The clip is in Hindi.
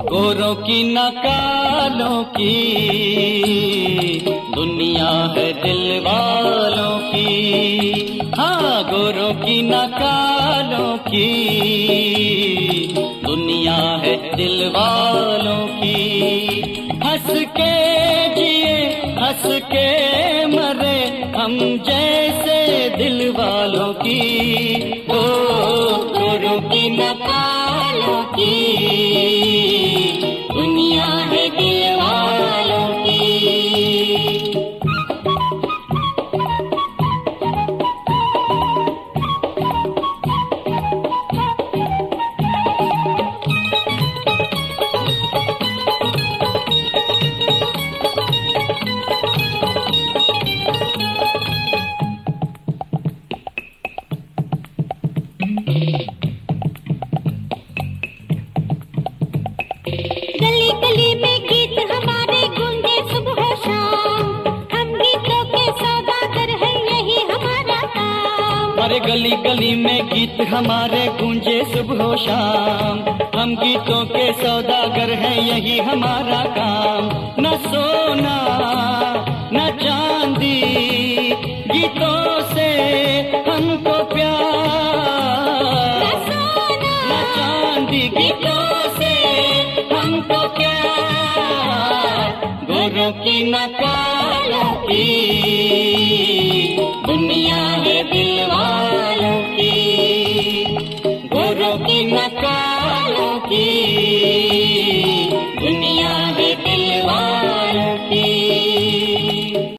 गोरों की न कालों की दुनिया है दिल वालों की। हाँ, गोरों की न कालों की दुनिया है दिल वालों की। हंस के जिए हंस के मरे हम जैसे दिल वालों की। ओ गोरों की न कालों की दुनिया है दिल वालों की। गली गली में गीत हमारे गूंजे सुबह शाम, हम गीतों के सौदागर हैं यही हमारा काम। अरे गली गली में गीत हमारे गूंजे सुबह शाम, हम गीतों के सौदागर हैं यही हमारा काम। न सोना न चांदी गीतों से हमको प्यार, न चांदी गीतों से हमको प्यार। गोरों की न कालों की दुनिया है दिल वालों की। गोरों की न कालों की